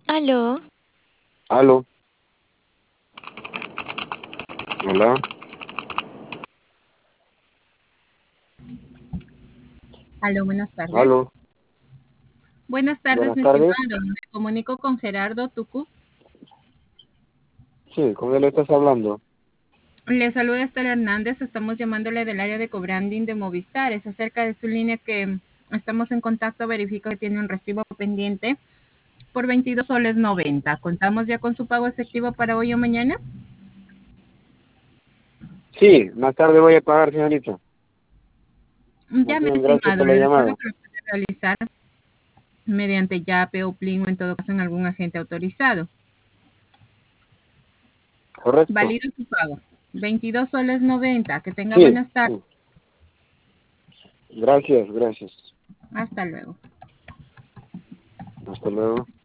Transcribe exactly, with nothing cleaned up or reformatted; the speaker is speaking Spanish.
Aló, Aló, hola, Aló, buenas tardes. aló, Buenas tardes, buenas mi tardes. estimado. Me comunico con Gerardo Tucu. Sí, ¿con él estás hablando? Le saluda Estela Hernández. Estamos llamándole del área de cobranding de Movistar. Es acerca de su línea que estamos en contacto. Verifico que tiene un recibo pendiente por veintidós soles noventa. ¿Contamos ya con su pago efectivo para hoy o mañana? Sí, más tarde voy a pagar, señorita. Más Ya, mi bien, gracias estimado. por la Le recuerdo llamada. que lo puede realizar mediante Yape o Plin o en todo caso en algún agente autorizado. ¿Correcto? Válido su pago. veintidós soles noventa. Que tenga Sí, buenas tardes. sí. Gracias, gracias. Hasta luego. Hasta luego.